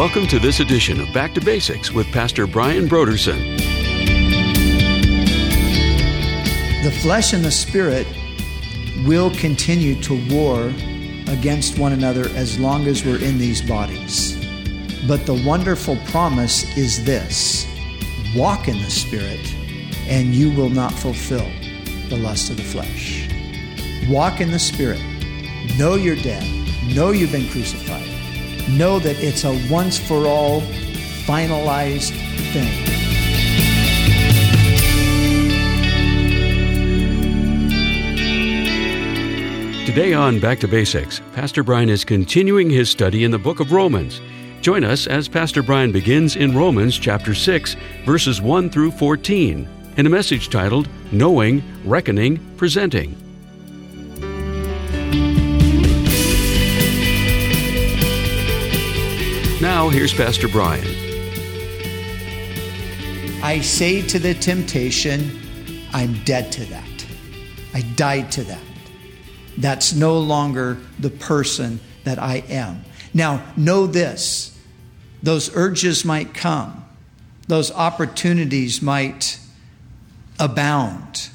Welcome to this edition of Back to Basics with Pastor Brian Broderson. The flesh and the spirit will continue to war against one another as long as we're in these bodies. But the wonderful promise is this: walk in the spirit and you will not fulfill the lust of the flesh. Walk in the spirit. Know you're dead. Know you've been crucified. Know that it's a once-for-all, finalized thing. Today on Back to Basics, Pastor Brian is continuing his study in the book of Romans. Join us as Pastor Brian begins in Romans chapter 6, verses 1 through 14, in a message titled, Knowing, Reckoning, Presenting. Now, here's Pastor Brian. I say to the temptation, I'm dead to that. I died to that. That's no longer the person that I am. Now, know this. Those urges might come. Those opportunities might abound.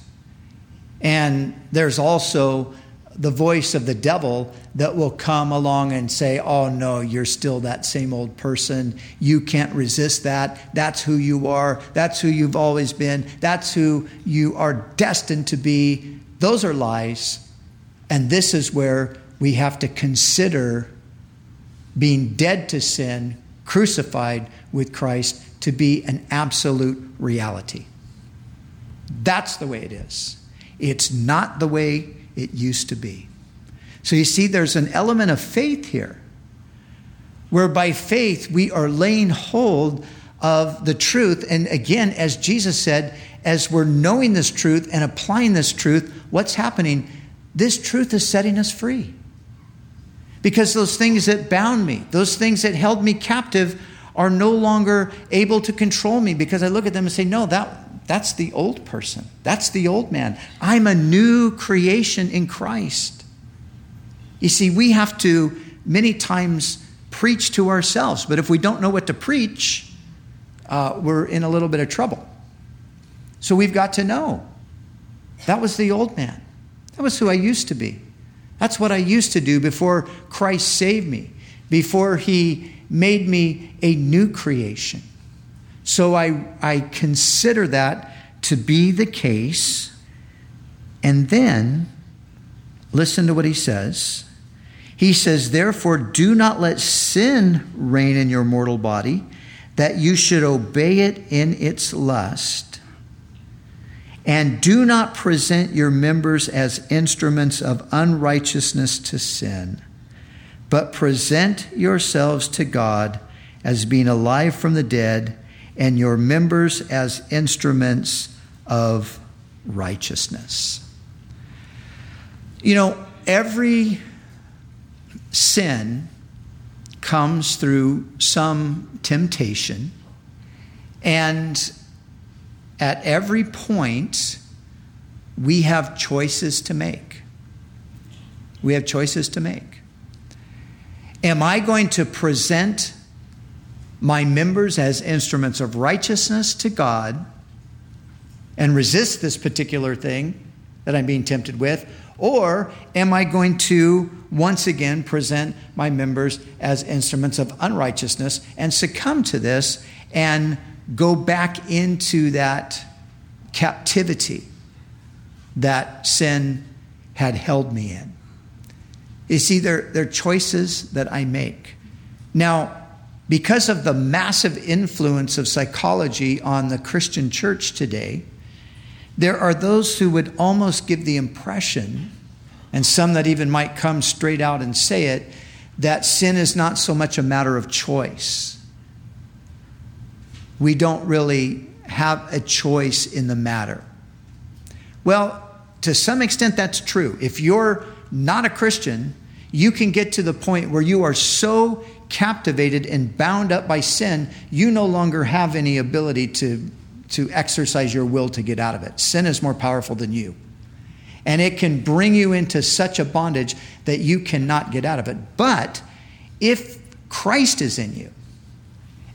And there's also the voice of the devil that will come along and say, oh no, you're still that same old person. You can't resist that. That's who you are. That's who you've always been. That's who you are destined to be. Those are lies. And this is where we have to consider being dead to sin, crucified with Christ, to be an absolute reality. That's the way it is. It's not the way it used to be. So you see, there's an element of faith here, where by faith we are laying hold of the truth. And again, as Jesus said, as we're knowing this truth and applying this truth, what's happening? This truth is setting us free. Because those things that bound me, those things that held me captive, are no longer able to control me, because I look at them and say, no, that's the old person. That's the old man. I'm a new creation in Christ. You see, we have to many times preach to ourselves, but if we don't know what to preach, we're in a little bit of trouble. So we've got to know. That was the old man. That was who I used to be. That's what I used to do before Christ saved me, before he made me a new creation. So I consider that to be the case. And then, listen to what he says. He says, therefore, do not let sin reign in your mortal body, that you should obey it in its lust. And do not present your members as instruments of unrighteousness to sin, but present yourselves to God as being alive from the dead, and your members as instruments of righteousness. You know, every sin comes through some temptation, and at every point, we have choices to make. We have choices to make. Am I going to present my members as instruments of righteousness to God and resist this particular thing that I'm being tempted with? Or am I going to once again present my members as instruments of unrighteousness and succumb to this and go back into that captivity that sin had held me in? You see, they're choices that I make. Now, because of the massive influence of psychology on the Christian church today, there are those who would almost give the impression, and some that even might come straight out and say it, that sin is not so much a matter of choice. We don't really have a choice in the matter. Well, to some extent that's true. If you're not a Christian, you can get to the point where you are so captivated and bound up by sin, you no longer have any ability to exercise your will to get out of it. Sin is more powerful than you. And it can bring you into such a bondage that you cannot get out of it. But if Christ is in you,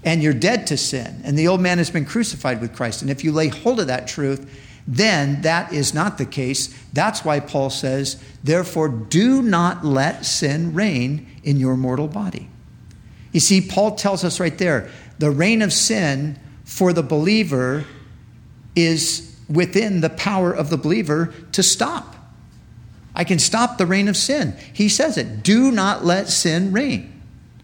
and you're dead to sin, and the old man has been crucified with Christ. And if you lay hold of that truth, then that is not the case. That's why Paul says, therefore, do not let sin reign in your mortal body. You see, Paul tells us right there, the reign of sin for the believer is within the power of the believer to stop. I can stop the reign of sin. He says it. Do not let sin reign.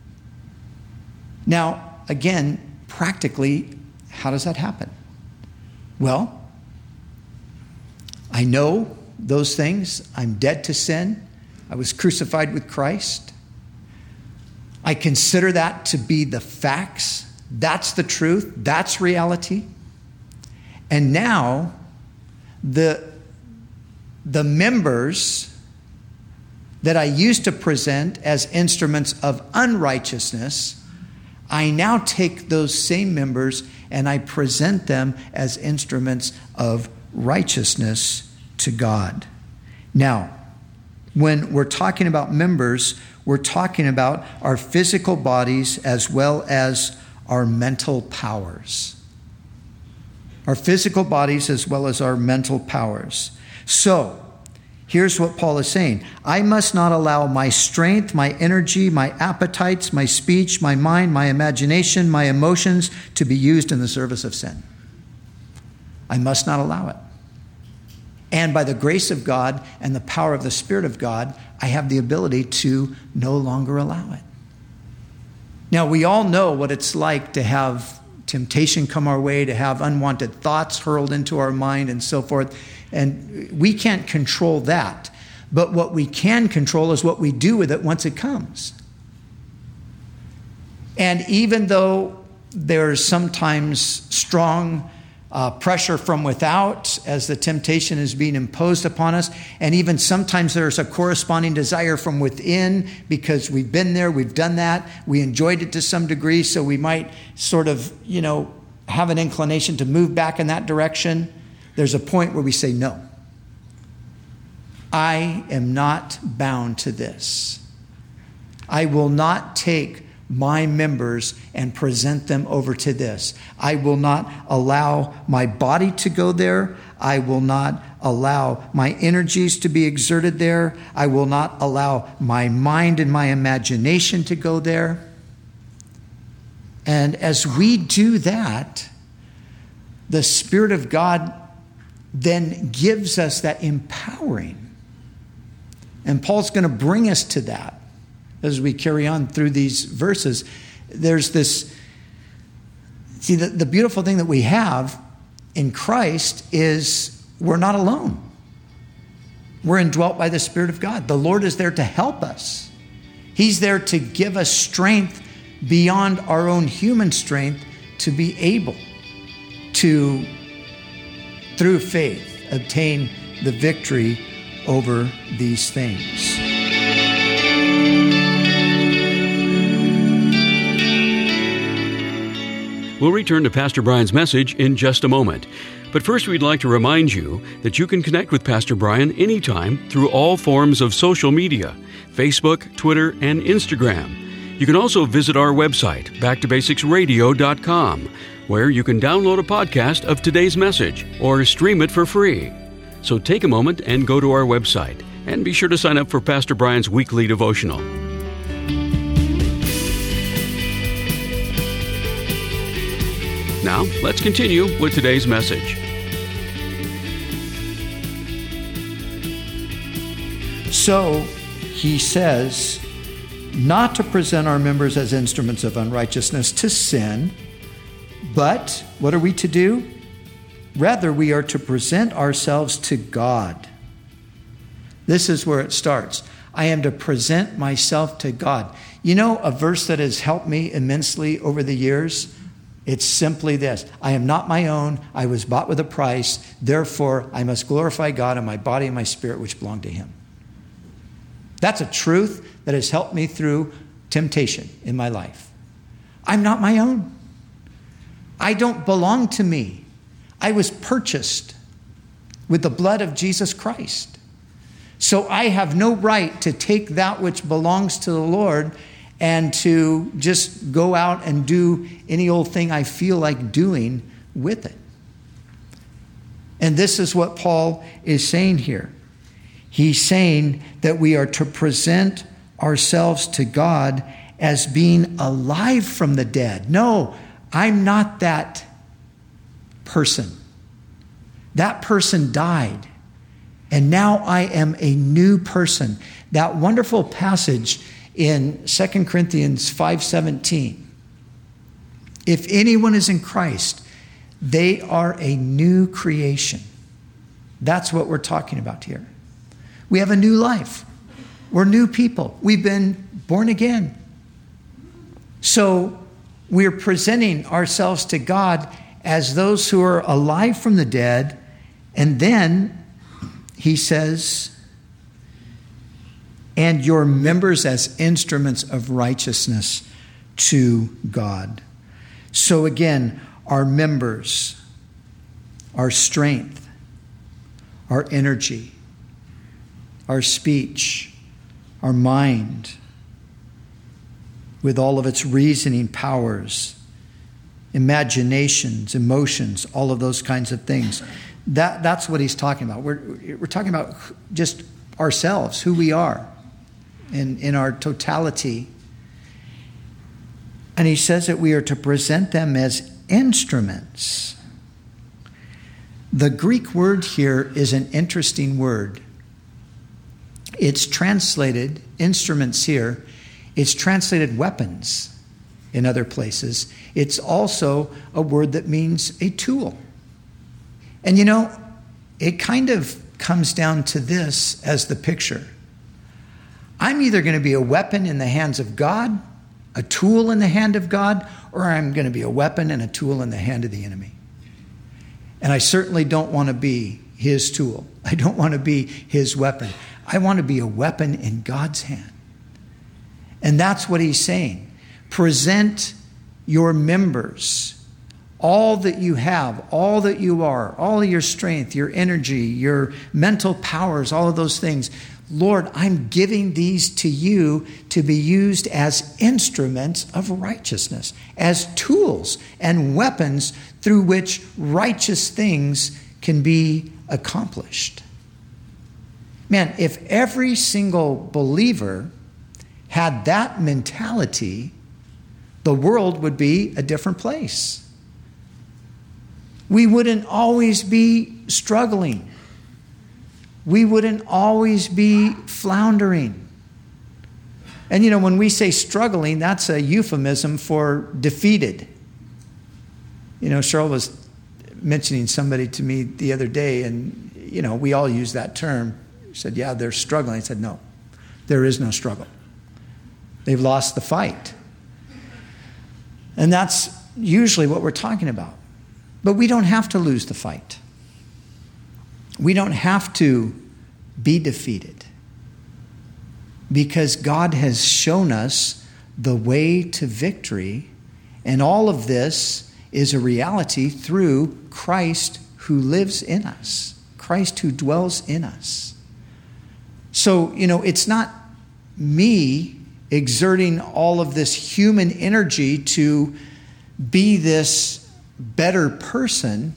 Now, again, practically, how does that happen? Well, I know those things. I'm dead to sin. I was crucified with Christ. I consider that to be the facts. That's the truth. That's reality. And now, the members that I used to present as instruments of unrighteousness, I now take those same members and I present them as instruments of righteousness to God. Now, when we're talking about members, we're talking about our physical bodies as well as our mental powers. Our physical bodies as well as our mental powers. So, here's what Paul is saying. I must not allow my strength, my energy, my appetites, my speech, my mind, my imagination, my emotions to be used in the service of sin. I must not allow it. And by the grace of God and the power of the Spirit of God, I have the ability to no longer allow it. Now, we all know what it's like to have temptation come our way, to have unwanted thoughts hurled into our mind and so forth. And we can't control that. But what we can control is what we do with it once it comes. And even though there's sometimes strong pressure from without as the temptation is being imposed upon us, and even sometimes there's a corresponding desire from within because we've been there, we've done that, we enjoyed it to some degree, so we might sort of, have an inclination to move back in that direction. There's a point where we say, no, I am not bound to this. I will not take my members and present them over to this. I will not allow my body to go there. I will not allow my energies to be exerted there. I will not allow my mind and my imagination to go there. And as we do that, the Spirit of God then gives us that empowering. And Paul's going to bring us to that as we carry on through these verses. There's this, the beautiful thing that we have in Christ is we're not alone. We're indwelt by the Spirit of God. The Lord is there to help us. He's there to give us strength beyond our own human strength to be able to, through faith, obtain the victory over these things. We'll return to Pastor Brian's message in just a moment. But first, we'd like to remind you that you can connect with Pastor Brian anytime through all forms of social media, Facebook, Twitter, and Instagram. You can also visit our website, backtobasicsradio.com, where you can download a podcast of today's message or stream it for free. So take a moment and go to our website, and be sure to sign up for Pastor Brian's weekly devotional. Now, let's continue with today's message. So, he says, not to present our members as instruments of unrighteousness to sin, but what are we to do? Rather, we are to present ourselves to God. This is where it starts. I am to present myself to God. You know, a verse that has helped me immensely over the years, it's simply this. I am not my own. I was bought with a price. Therefore, I must glorify God in my body and my spirit, which belong to Him. That's a truth that has helped me through temptation in my life. I'm not my own. I don't belong to me. I was purchased with the blood of Jesus Christ. So I have no right to take that which belongs to the Lord and to just go out and do any old thing I feel like doing with it. And this is what Paul is saying here. He's saying that we are to present ourselves to God as being alive from the dead. No, I'm not that person. That person died. And now I am a new person. That wonderful passage in 2 Corinthians 5:17. If anyone is in Christ, they are a new creation. That's what we're talking about here. We have a new life. We're new people. We've been born again. So we're presenting ourselves to God as those who are alive from the dead. And then he says, and your members as instruments of righteousness to God. So again, our members, our strength, our energy, our speech, our mind, with all of its reasoning powers, imaginations, emotions, all of those kinds of things. That's what he's talking about. We're talking about just ourselves, who we are in our totality. And he says that we are to present them as instruments. The Greek word here is an interesting word. It's translated, instruments here, it's translated weapons in other places. It's also a word that means a tool. And you know, it kind of comes down to this as the picture. I'm either going to be a weapon in the hands of God, a tool in the hand of God, or I'm going to be a weapon and a tool in the hand of the enemy. And I certainly don't want to be his tool. I don't want to be his weapon. I want to be a weapon in God's hand. And that's what he's saying. Present your members, all that you have, all that you are, all of your strength, your energy, your mental powers, all of those things. Lord, I'm giving these to you to be used as instruments of righteousness, as tools and weapons through which righteous things can be accomplished. Man, if every single believer had that mentality, the world would be a different place. We wouldn't always be struggling. We wouldn't always be floundering. And you know, when we say struggling, that's a euphemism for defeated. You know, Cheryl was mentioning somebody to me the other day, and you know, we all use that term. She said, yeah, they're struggling. I said, no, there is no struggle. They've lost the fight. And that's usually what we're talking about. But we don't have to lose the fight. We don't have to be defeated, because God has shown us the way to victory, and all of this is a reality through Christ who lives in us, Christ who dwells in us. So, you know, it's not me exerting all of this human energy to be this better person.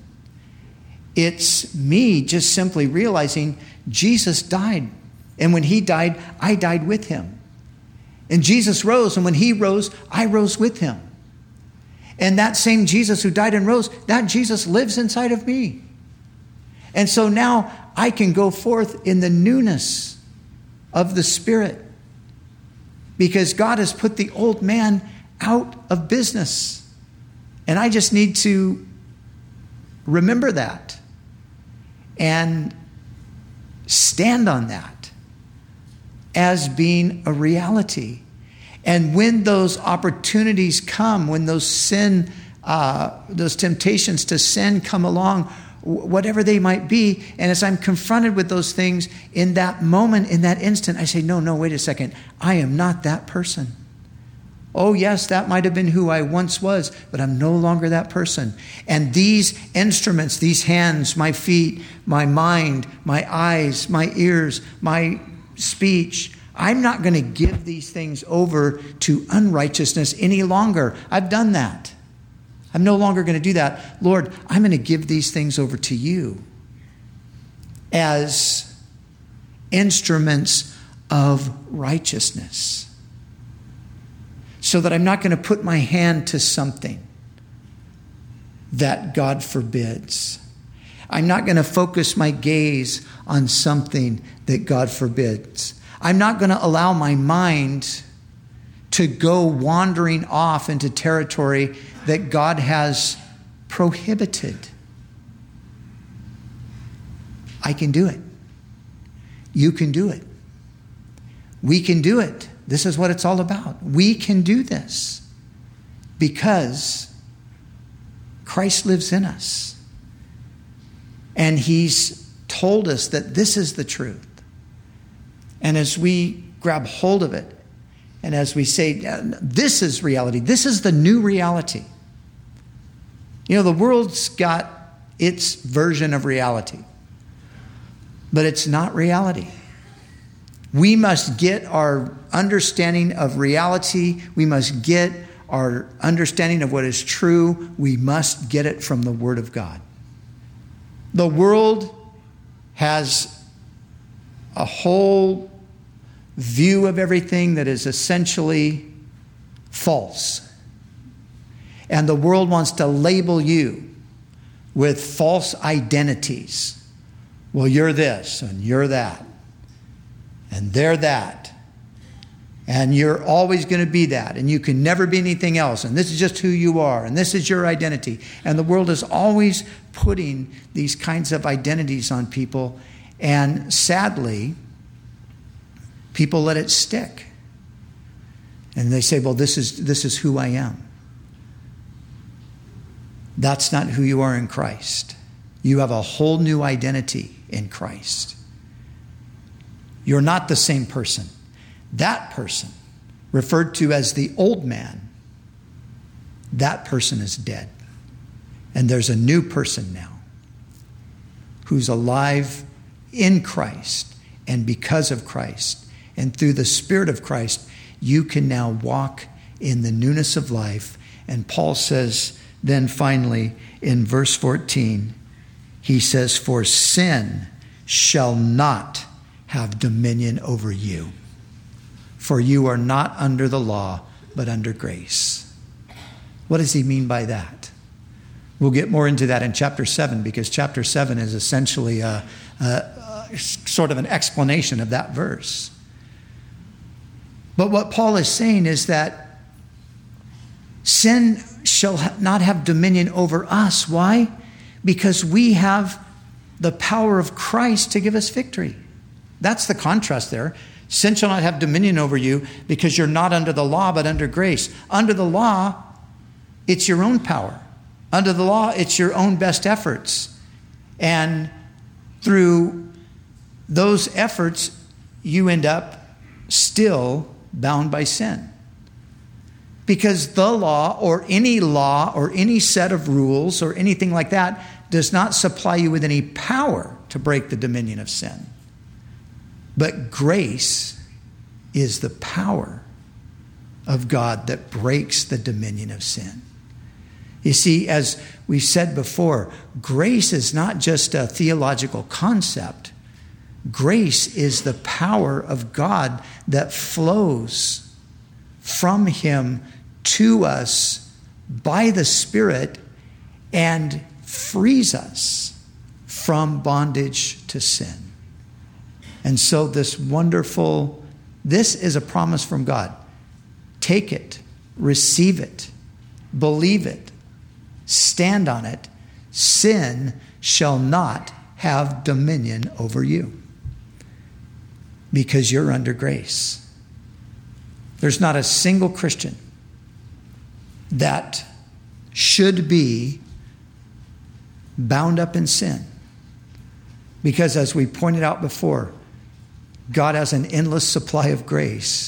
It's me just simply realizing Jesus died. And when he died, I died with him. And Jesus rose. And when he rose, I rose with him. And that same Jesus who died and rose, that Jesus lives inside of me. And so now I can go forth in the newness of the Spirit, because God has put the old man out of business. And I just need to remember that and stand on that as being a reality. And when those opportunities come, when those temptations to sin come along, whatever they might be, and as I'm confronted with those things in that moment, in that instant, I say, no, wait a second. I am not that person. Oh, yes, that might have been who I once was, but I'm no longer that person. And these instruments, these hands, my feet, my mind, my eyes, my ears, my speech, I'm not going to give these things over to unrighteousness any longer. I've done that. I'm no longer going to do that. Lord, I'm going to give these things over to you as instruments of righteousness, so that I'm not going to put my hand to something that God forbids. I'm not going to focus my gaze on something that God forbids. I'm not going to allow my mind to go wandering off into territory that God has prohibited. I can do it. You can do it. We can do it. This is what it's all about. We can do this because Christ lives in us. And he's told us that this is the truth. And as we grab hold of it, and as we say, this is reality, this is the new reality. You know, the world's got its version of reality, but it's not reality. We must get our understanding of reality. We must get our understanding of what is true. We must get it from the Word of God. The world has a whole view of everything that is essentially false. And the world wants to label you with false identities. Well, you're this and you're that. And they're that. And you're always going to be that. And you can never be anything else. And this is just who you are. And this is your identity. And the world is always putting these kinds of identities on people. And sadly, people let it stick. And they say, well, this is who I am. That's not who you are in Christ. You have a whole new identity in Christ. You're not the same person. That person, referred to as the old man, that person is dead. And there's a new person now who's alive in Christ and because of Christ. And through the Spirit of Christ, you can now walk in the newness of life. And Paul says then finally in verse 14, he says, for sin shall not have dominion over you. For you are not under the law, but under grace. What does he mean by that? We'll get more into that in chapter 7, because chapter 7 is essentially a sort of an explanation of that verse. But what Paul is saying is that sin shall not have dominion over us. Why? Because we have the power of Christ to give us victory. That's the contrast there. Sin shall not have dominion over you because you're not under the law, but under grace. Under the law, it's your own power. Under the law, it's your own best efforts. And through those efforts, you end up still bound by sin. Because the law or any set of rules or anything like that does not supply you with any power to break the dominion of sin. But grace is the power of God that breaks the dominion of sin. You see, as we said before, grace is not just a theological concept. Grace is the power of God that flows from Him to us by the Spirit and frees us from bondage to sin. And so this is a promise from God. Take it, receive it, believe it, stand on it. Sin shall not have dominion over you because you're under grace. There's not a single Christian that should be bound up in sin. Because as we pointed out before, God has an endless supply of grace.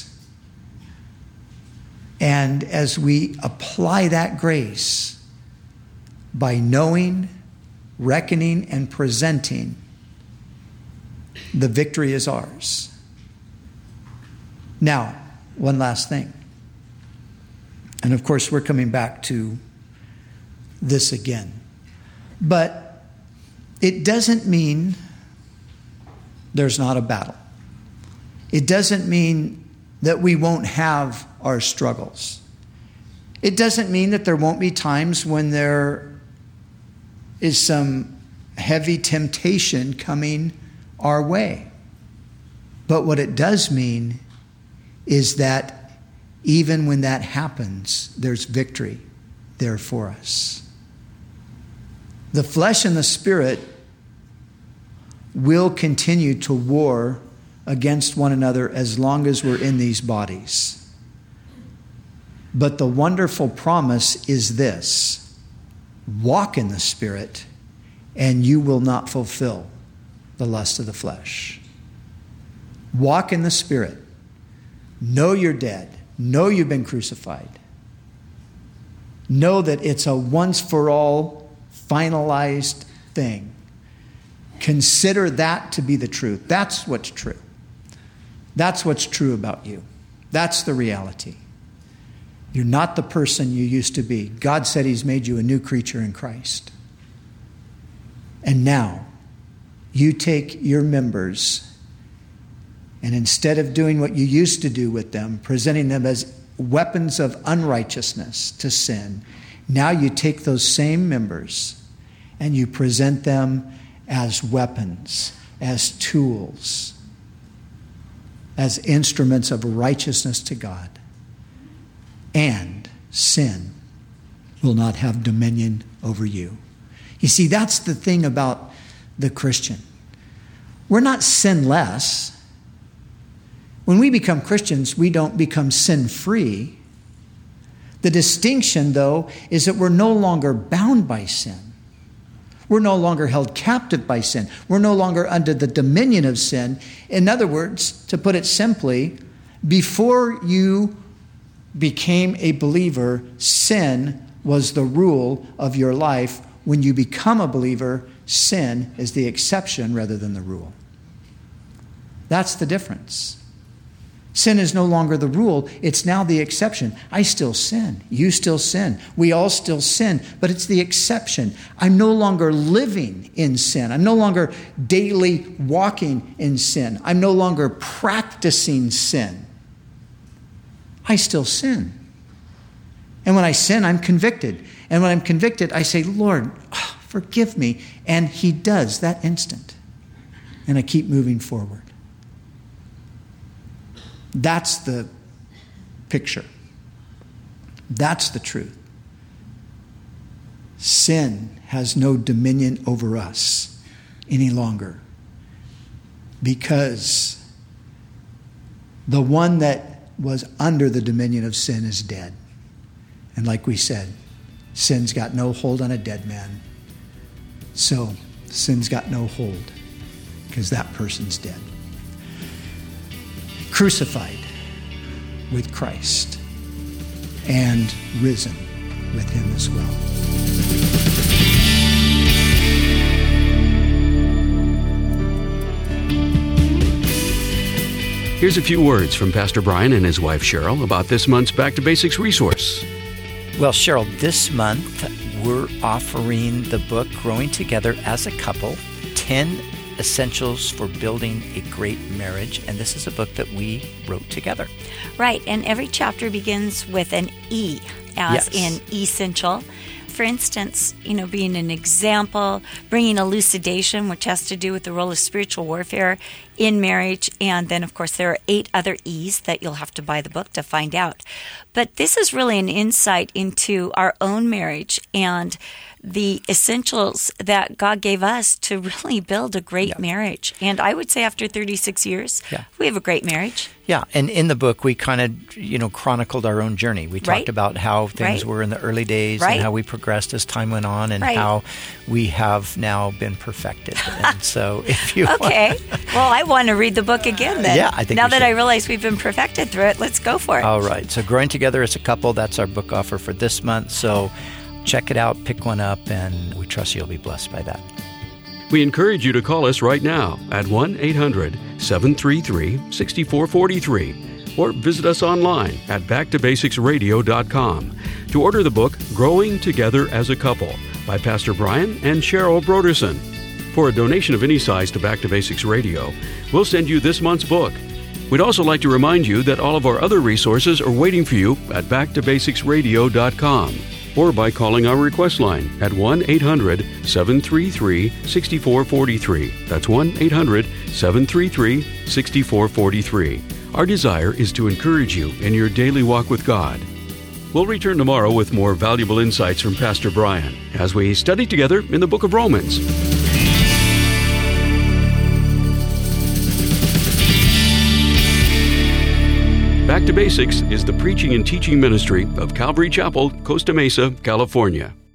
And as we apply that grace by knowing, reckoning, and presenting, the victory is ours. Now, one last thing. And of course, we're coming back to this again. But it doesn't mean there's not a battle. It doesn't mean that we won't have our struggles. It doesn't mean that there won't be times when there is some heavy temptation coming our way. But what it does mean is that even when that happens, there's victory there for us. The flesh and the spirit will continue to war against one another as long as we're in these bodies. But the wonderful promise is this: walk in the Spirit, and you will not fulfill the lust of the flesh. Walk in the Spirit. Know you're dead. Know you've been crucified. Know that it's a once-for-all finalized thing. Consider that to be the truth. That's what's true. That's what's true about you. That's the reality. You're not the person you used to be. God said He's made you a new creature in Christ. And now, you take your members, and instead of doing what you used to do with them, presenting them as weapons of unrighteousness to sin, now you take those same members and you present them as weapons, as tools, as instruments of righteousness to God. And sin will not have dominion over you. You see, that's the thing about the Christian. We're not sinless. When we become Christians, we don't become sin-free. The distinction, though, is that we're no longer bound by sin. We're no longer held captive by sin. We're no longer under the dominion of sin. In other words, to put it simply, before you became a believer, sin was the rule of your life. When you become a believer, sin is the exception rather than the rule. That's the difference. Sin is no longer the rule. It's now the exception. I still sin. You still sin. We all still sin, but it's the exception. I'm no longer living in sin. I'm no longer daily walking in sin. I'm no longer practicing sin. I still sin. And when I sin, I'm convicted. And when I'm convicted, I say, Lord, forgive me. And He does that instant. And I keep moving forward. That's the picture. That's the truth. Sin has no dominion over us any longer, because the one that was under the dominion of sin is dead. And like we said, sin's got no hold on a dead man. So sin's got no hold because that person's dead. Crucified with Christ and risen with Him as well. Here's a few words from Pastor Brian and his wife Cheryl about this month's Back to Basics resource. Well, Cheryl, this month we're offering the book Growing Together as a Couple, 10 Essentials for Building a Great Marriage. And this is a book that we wrote together. Right. And every chapter begins with an E, as in essential. For instance, being an example, bringing elucidation, which has to do with the role of spiritual warfare in marriage. And then, of course, there are 8 other E's that you'll have to buy the book to find out. But this is really an insight into our own marriage and the essentials that God gave us to really build a great marriage. And I would say after 36 years, we have a great marriage. Yeah, and in the book, we kind of, chronicled our own journey. We talked about how things were in the early days and how we progressed as time went on and how we have now been perfected. And so if you Okay. Well, I want to read the book again then. Yeah, I think now that I realize we've been perfected through it, let's go for it. All right. So Growing Together as a Couple, that's our book offer for this month. So check it out, pick one up, and we trust you'll be blessed by that. We encourage you to call us right now at 1-800-733-6443 or visit us online at backtobasicsradio.com to order the book Growing Together as a Couple by Pastor Brian and Cheryl Broderson. For a donation of any size to Back to Basics Radio, we'll send you this month's book. We'd also like to remind you that all of our other resources are waiting for you at backtobasicsradio.com or by calling our request line at 1-800-733-6443. That's 1-800-733-6443. Our desire is to encourage you in your daily walk with God. We'll return tomorrow with more valuable insights from Pastor Brian as we study together in the book of Romans. Back to Basics is the preaching and teaching ministry of Calvary Chapel, Costa Mesa, California.